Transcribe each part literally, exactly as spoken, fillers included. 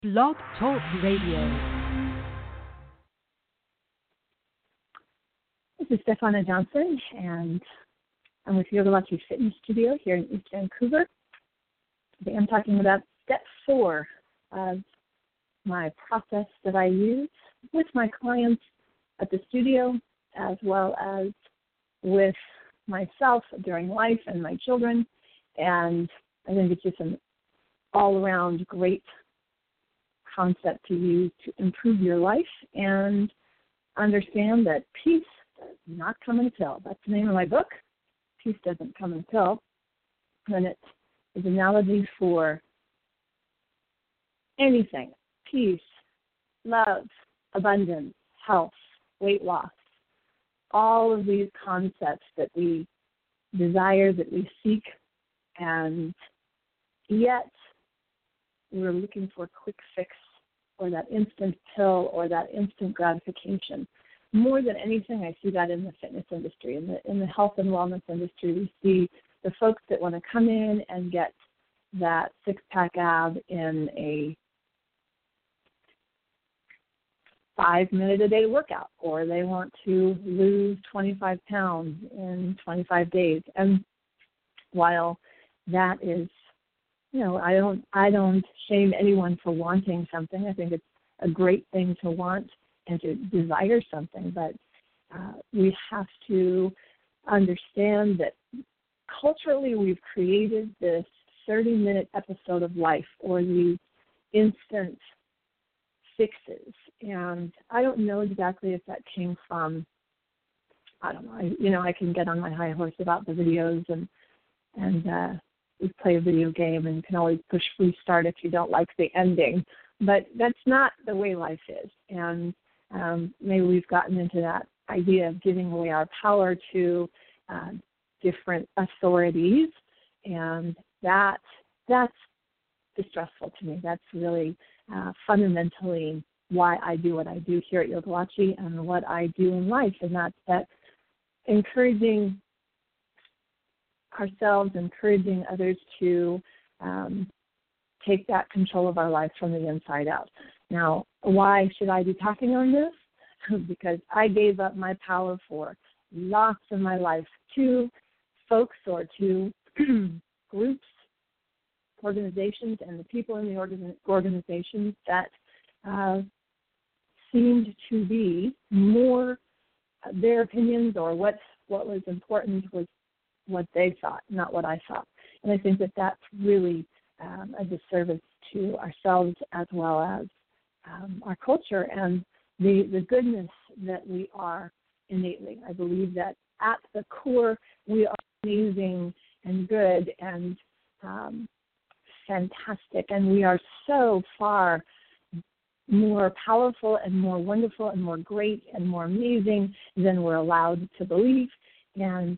Blog Talk Radio. This is Stefana Johnson, and I'm with Yoga Lachi Fitness Studio here in East Vancouver. Today I'm talking about step four of my process that I use with my clients at the studio, as well as with myself during life and my children. And I think it's just an all-around great concept to use to improve your life and understand that peace does not come in a pill. That's the name of my book. Peace doesn't come in a pill. And it is an analogy for anything: peace, love, abundance, health, weight loss, all of these concepts that we desire, that we seek, and yet we're looking for a quick fix or that instant pill or that instant gratification. More than anything, I see that in the fitness industry. In the, in the health and wellness industry, we see the folks that want to come in and get that six-pack ab in a five-minute-a-day workout, or they want to lose twenty-five pounds in twenty-five days. And while that is, you know, I don't, I don't shame anyone for wanting something. I think it's a great thing to want and to desire something, but uh, we have to understand that culturally we've created this thirty-minute episode of life, or these instant fixes. And I don't know exactly if that came from, I don't know, I, you know, I can get on my high horse about the videos and, and uh, we play a video game and you can always push restart if you don't like the ending. But that's not the way life is. And um, maybe we've gotten into that idea of giving away our power to uh, different authorities, and that that's distressful to me. That's really uh, fundamentally why I do what I do here at Yoga Lachi and what I do in life, and that's that encouraging ourselves, encouraging others to um, take that control of our life from the inside out. Now, why should I be talking on this? Because I gave up my power for lots of my life to folks or to groups, organizations, and the people in the organ- organizations that uh, seemed to be more uh, their opinions, or what, what was important was what they thought, not what I thought. And I think that that's really um, a disservice to ourselves as well as um, our culture and the, the goodness that we are innately. I believe that at the core we are amazing and good and um, fantastic, and we are so far more powerful and more wonderful and more great and more amazing than we're allowed to believe. And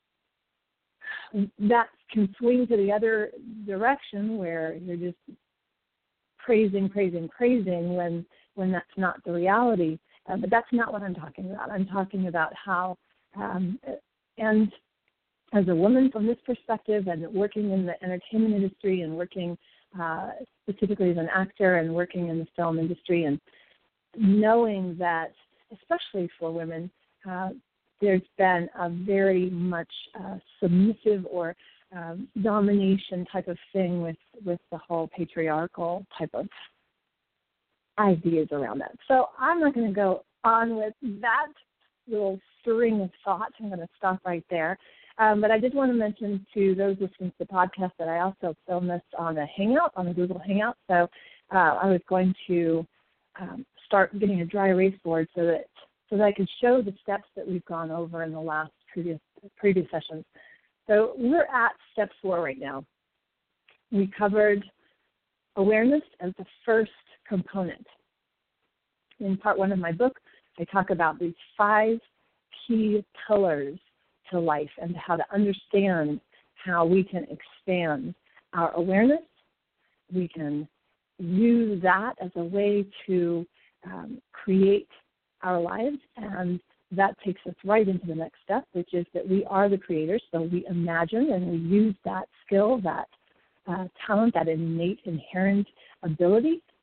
that can swing to the other direction where you're just praising, praising, praising when when that's not the reality. Uh, but that's not what I'm talking about. I'm talking about how, um, and as a woman from this perspective, and working in the entertainment industry and working uh, specifically as an actor and working in the film industry, and knowing that, especially for women, uh, there's been a very much uh, submissive or um, domination type of thing with, with the whole patriarchal type of ideas around that. So I'm not going to go on with that little string of thought. I'm going to stop right there. Um, but I did want to mention to those listening to the podcast that I also filmed this on a Hangout, on a Google Hangout. So uh, I was going to um, start getting a dry erase board so that so that I could show the steps that we've gone over in the last previous previous sessions. So we're at step four right now. We covered awareness as the first component. In part one of my book, I talk about these five key pillars to life and how to understand how we can expand our awareness. We can use that as a way to um, create our lives, and that takes us right into the next step, which is that we are the creators. So we imagine and we use that skill, that uh, talent, that innate, inherent ability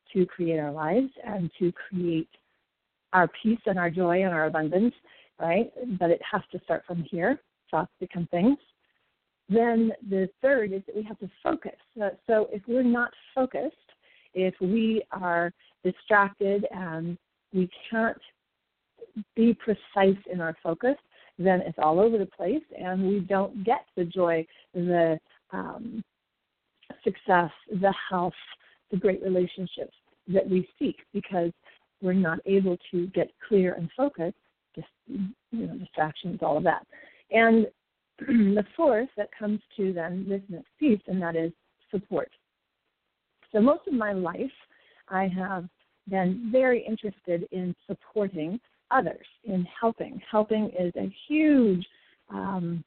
to create our lives and to create our peace and our joy and our abundance, right? But it has to start from here. Thoughts become things. Then the third is that we have to focus. So, so if we're not focused, if we are distracted and we can't be precise in our focus, then it's all over the place and we don't get the joy, the um, success, the health, the great relationships that we seek because we're not able to get clear and focused, just, you know, distractions, all of that. And the fourth that comes to then this next piece, and that is support. So most of my life, I have been very interested in supporting others, in helping. Helping is a huge, um,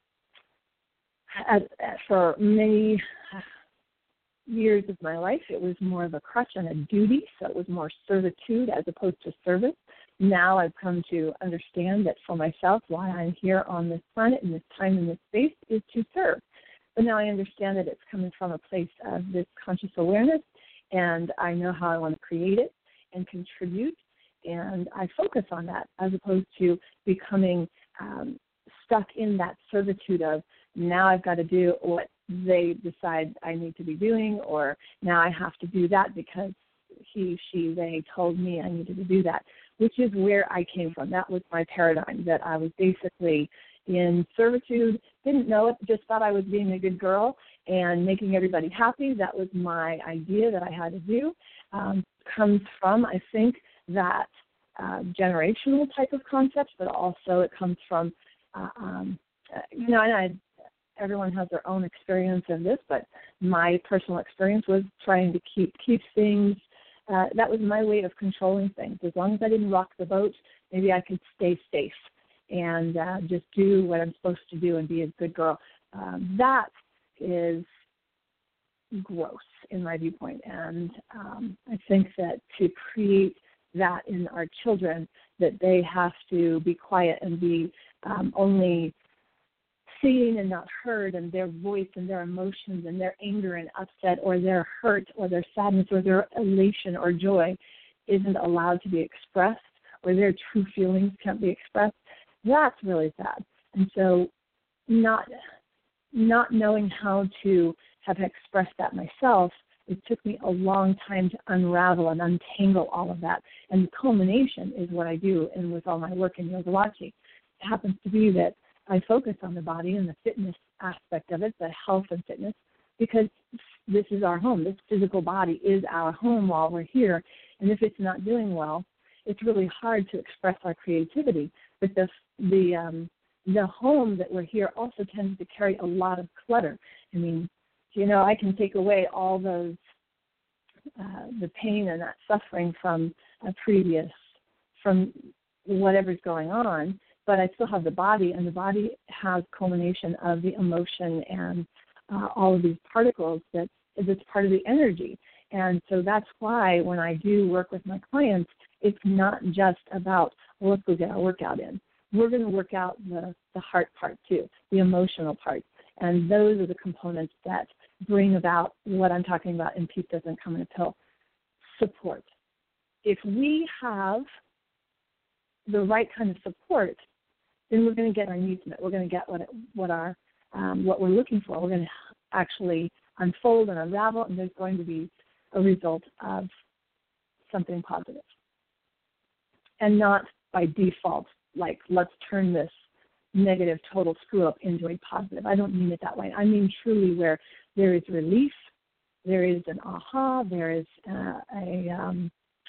as, as for many years of my life, it was more of a crutch and a duty, so it was more servitude as opposed to service. Now I've come to understand that for myself, why I'm here on this planet in this time and this space is to serve. But now I understand that it's coming from a place of this conscious awareness, and I know how I want to create it and contribute, and I focus on that as opposed to becoming um, stuck in that servitude of now I've got to do what they decide I need to be doing, or now I have to do that because he, she, they told me I needed to do that, which is where I came from. That was my paradigm, that I was basically in servitude, didn't know it, just thought I was being a good girl and making everybody happy. That was my idea that I had to do. Um, comes from, I think, that uh, generational type of concept, but also it comes from, uh, um, uh, you know, and I, everyone has their own experience of this, but my personal experience was trying to keep keep things. Uh, that was my way of controlling things. As long as I didn't rock the boat, maybe I could stay safe and uh, just do what I'm supposed to do and be a good girl. Um, that is gross in my viewpoint, and um, I think that to create that in our children, that they have to be quiet and be um, only seen and not heard, and their voice and their emotions and their anger and upset or their hurt or their sadness or their elation or joy isn't allowed to be expressed, or their true feelings can't be expressed, that's really sad. And so not not knowing how to have expressed that myself, it took me a long time to unravel and untangle all of that. And the culmination is what I do and with all my work in Yogawachi. It happens to be that I focus on the body and the fitness aspect of it, the health and fitness, because this is our home. This physical body is our home while we're here. And if it's not doing well, it's really hard to express our creativity. But the the um, the home that we're here also tends to carry a lot of clutter. I mean, you know, I can take away all those uh, the pain and that suffering from a previous, from whatever's going on, but I still have the body, and the body has culmination of the emotion and uh, all of these particles that that's part of the energy. And so that's why when I do work with my clients, it's not just about, well, let's go get our workout in. We're going to work out the, the heart part too, the emotional part. And those are the components that bring about what I'm talking about in Peace Doesn't Come in a Pill, support. If we have the right kind of support, then we're going to get our needs met. We're going to get what it, what our um, what we're looking for. We're going to actually unfold and unravel, and there's going to be a result of something positive, and not by default, like let's turn this negative total screw up into a positive. I don't mean it that way. I mean truly where there is relief, there is an aha, there is uh, a um,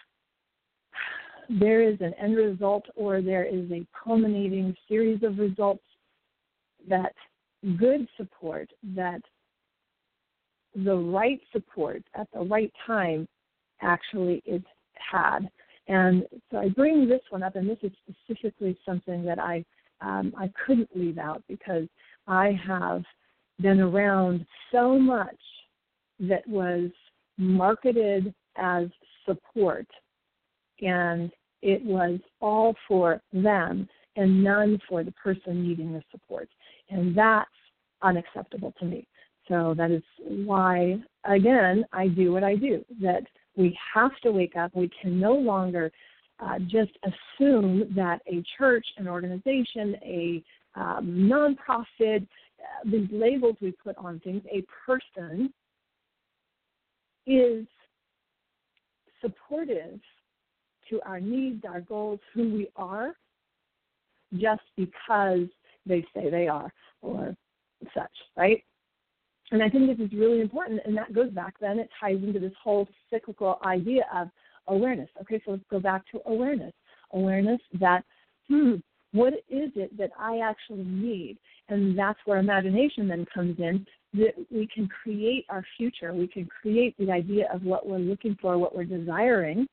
there is an end result, or there is a culminating series of results, that good support, that the right support at the right time actually is had. And so I bring this one up, and this is specifically something that I um, I couldn't leave out, because I have been around so much that was marketed as support, and it was all for them and none for the person needing the support. And that's unacceptable to me. So that is why, again, I do what I do, that We have to wake up. We can no longer uh, just assume that a church, an organization, a um, nonprofit, uh, these labels we put on things, a person is supportive to our needs, our goals, who we are, just because they say they are or such, right? And I think this is really important, and that goes back then, it ties into this whole cyclical idea of awareness. Okay, so let's go back to awareness. Awareness that, hmm, what is it that I actually need? And that's where imagination then comes in, that we can create our future. We can create the idea of what we're looking for, what we're desiring,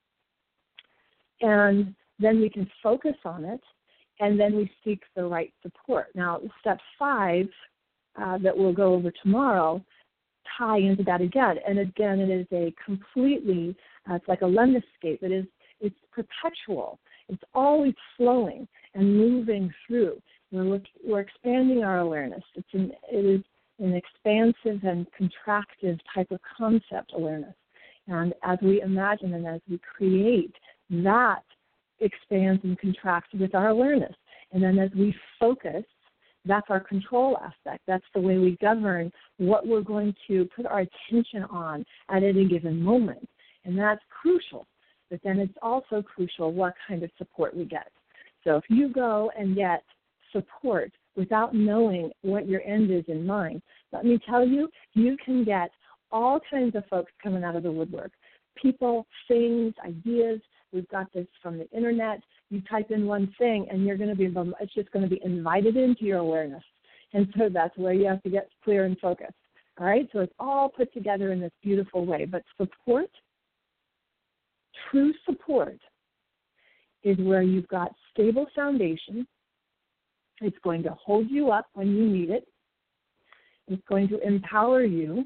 and then we can focus on it, and then we seek the right support. Now, step five uh, that we'll go over tomorrow tie into that again. And again, it is a completely, uh, it's like a lemniscape. It is, it's perpetual. It's always flowing and moving through. We're, look, we're expanding our awareness. It's an, it is an expansive and contractive type of concept awareness. And as we imagine and as we create, that expands and contracts with our awareness. And then as we focus, that's our control aspect. That's the way we govern what we're going to put our attention on at any given moment. And that's crucial. But then it's also crucial what kind of support we get. So if you go and get support without knowing what your end is in mind, let me tell you, you can get all kinds of folks coming out of the woodwork. People, things, ideas. We've got this from the internet. You type in one thing, and you're going to be, it's just going to be invited into your awareness. And so that's where you have to get clear and focused. All right? So it's all put together in this beautiful way. But support, true support, is where you've got stable foundation. It's going to hold you up when you need it. It's going to empower you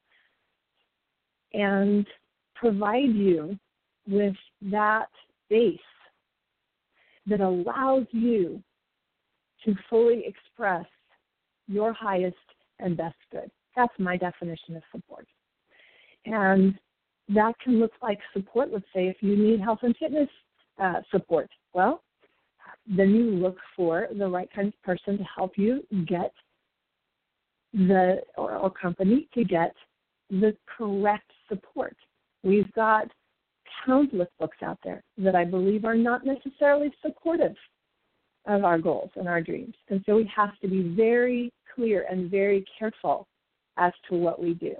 and provide you with that base that allows you to fully express your highest and best good. That's my definition of support. And that can look like support. Let's say if you need health and fitness uh, support, well, then you look for the right kind of person to help you get the, or, or company to get the correct support. We've got countless books out there that I believe are not necessarily supportive of our goals and our dreams. And so we have to be very clear and very careful as to what we do.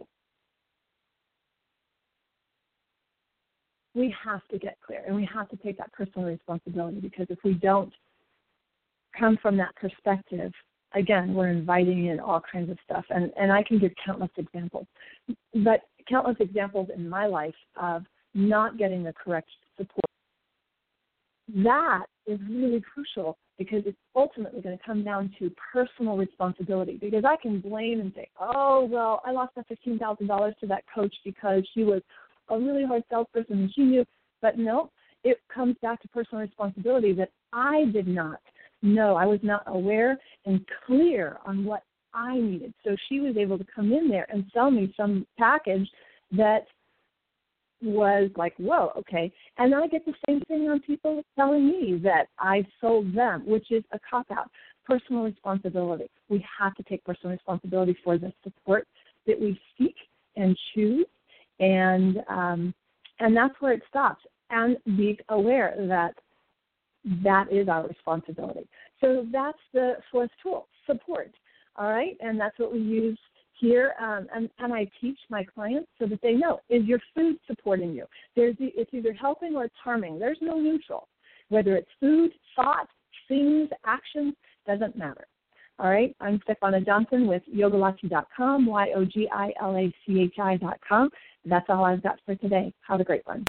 We have to get clear, and we have to take that personal responsibility, because if we don't come from that perspective, again, we're inviting in all kinds of stuff. And, and I can give countless examples, but countless examples in my life of not getting the correct support. That is really crucial, because it's ultimately going to come down to personal responsibility. Because I can blame and say, oh, well, I lost that fifteen thousand dollars to that coach because she was a really hard salesperson and she knew. But no, it comes back to personal responsibility that I did not know. I was not aware and clear on what I needed. So she was able to come in there and sell me some package that was like, whoa, okay. And I get the same thing on people telling me that I sold them, which is a cop-out. Personal responsibility. We have to take personal responsibility for the support that we seek and choose, and um, and that's where it stops. And be aware that that is our responsibility. So that's the fourth tool, support. All right, and that's what we use here, um, and, and I teach my clients so that they know, is your food supporting you? There's the, it's either helping or it's harming. There's no neutral. Whether it's food, thought, things, actions, doesn't matter. All right, I'm Stefana Johnson with Yogalati dot com, Y O G I L A C H I dot com. That's all I've got for today. Have a great one.